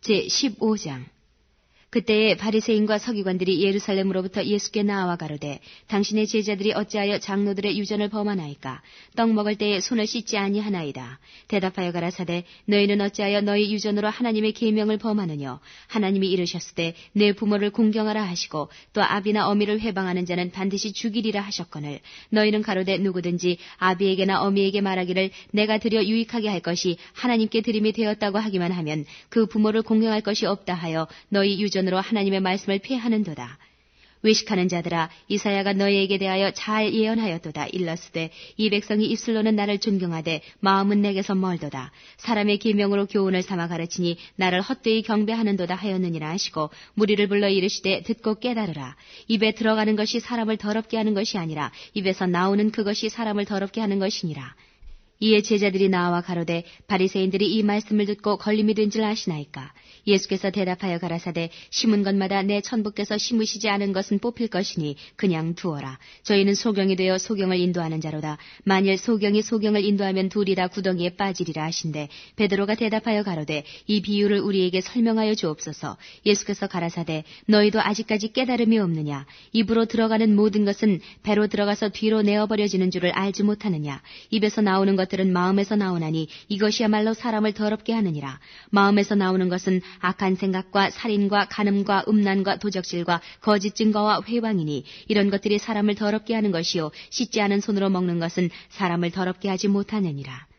제15장. 그때에 바리새인과 서기관들이 예루살렘으로부터 예수께 나와 가로되 당신의 제자들이 어찌하여 장로들의 유전을 범하나이까? 떡 먹을 때에 손을 씻지 아니하나이다. 대답하여 가라사대 너희는 어찌하여 너희 유전으로 하나님의 계명을 범하느뇨? 하나님이 이르셨으되 내 부모를 공경하라 하시고 또 아비나 어미를 회방하는 자는 반드시 죽이리라 하셨거늘 너희는 가로되 누구든지 아비에게나 어미에게 말하기를 내가 드려 유익하게 할 것이 하나님께 드림이 되었다고 하기만 하면 그 부모를 공경할 것이 없다 하여 너희 유전으로 하나님의 말씀을 폐하는도다. 외식하는 자들아 이사야가 너희에게 대하여 잘 예언하였도다. 일러스되 이 백성이 입술로는 나를 존경하되 마음은 내게서 멀도다. 사람의 계명으로 교훈을 삼아 가르치니 나를 헛되이 경배하는도다 하였느니라 하시고 무리를 불러 이르시되 듣고 깨달으라. 입에 들어가는 것이 사람을 더럽게 하는 것이 아니라 입에서 나오는 그것이 사람을 더럽게 하는 것이니라. 이에 제자들이 나와 가로되 바리새인들이 이 말씀을 듣고 걸림이 된 줄 아시나이까? 예수께서 대답하여 가라사대 심은 것마다 내 천부께서 심으시지 않은 것은 뽑힐 것이니 그냥 두어라. 저희는 소경이 되어 소경을 인도하는 자로다. 만일 소경이 소경을 인도하면 둘이 다 구덩이에 빠지리라 하신대 베드로가 대답하여 가로되 이 비유를 우리에게 설명하여 주옵소서. 예수께서 가라사대 너희도 아직까지 깨달음이 없느냐? 입으로 들어가는 모든 것은 배로 들어가서 뒤로 내어버려지는 줄을 알지 못하느냐? 입에서 나오는 것들은 마음에서 나오나니 이것이야말로 사람을 더럽게 하느니라. 마음에서 나오는 것은 악한 생각과 살인과 간음과 음란과 도적질과 거짓 증거와 회방이니 이런 것들이 사람을 더럽게 하는 것이요 씻지 않은 손으로 먹는 것은 사람을 더럽게 하지 못하느니라.